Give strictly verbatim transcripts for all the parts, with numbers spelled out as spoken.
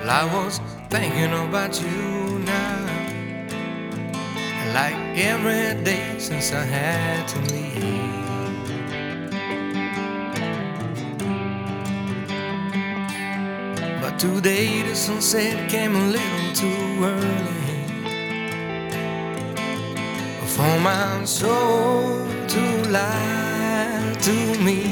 I was thinking about you now, like every day since I had to leave. But today the sunset came a little too early for my soul to lie to me.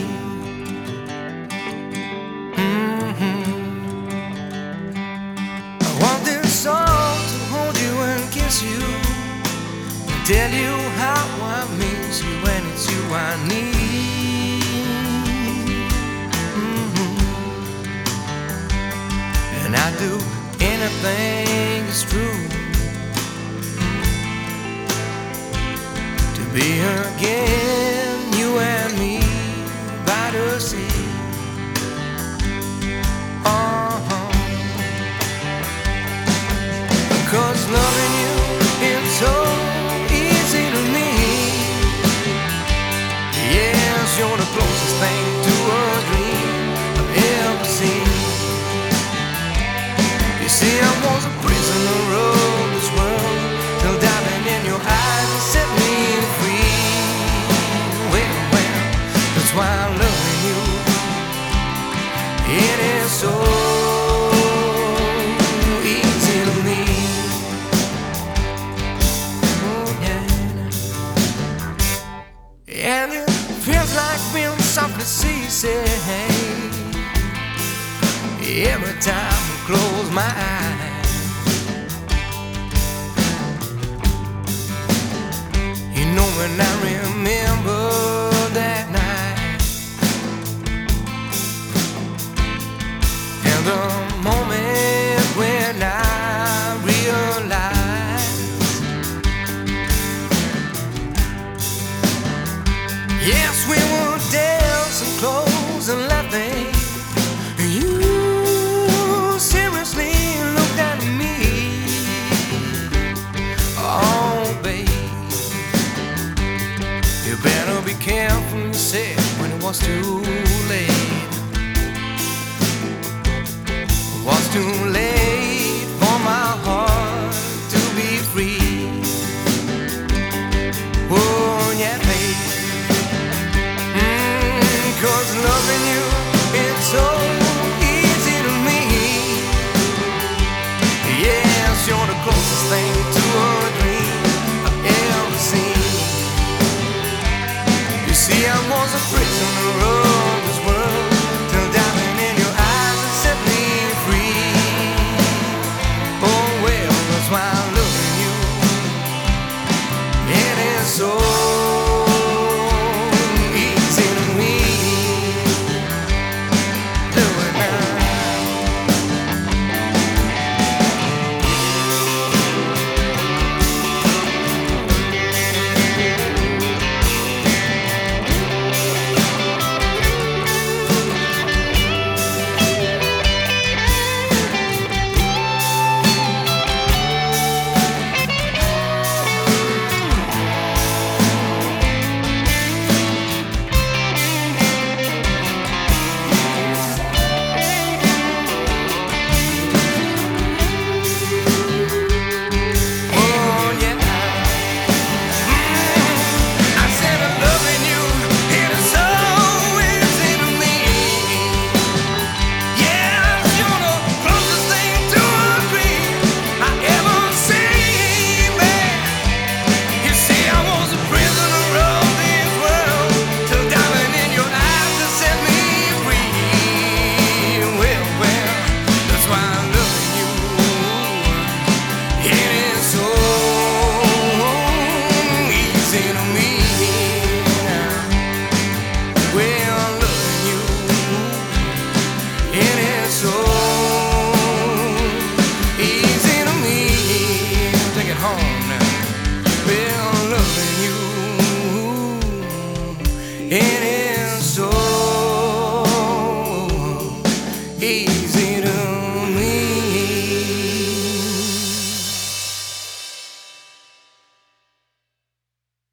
You and tell you how I miss you, and it's you I need. Mm-hmm. And I do anything that's true to be again, you and me by the sea. Uh-huh. 'Cause loving you, it's so easy to me. Yes, you're the closest thing to a dream I've ever seen. You see, I was a prisoner of this world till diving in your eyes and set me free. Well, well, that's why I'm loving you. It is so and it feels like being softly seasick every time I close my eyes. You know, when I remember that night and the moment when I realized, yes, we were dancing close and laughing. You seriously looked at me. Oh, babe, you better be careful, you said when it was too late. It was too late for my heart to be free. Oh, yeah, babe. 'Cause loving you, it's so easy to me. Yes, you're the closest thing to a dream I've ever seen. You see, I was a prisoner of this world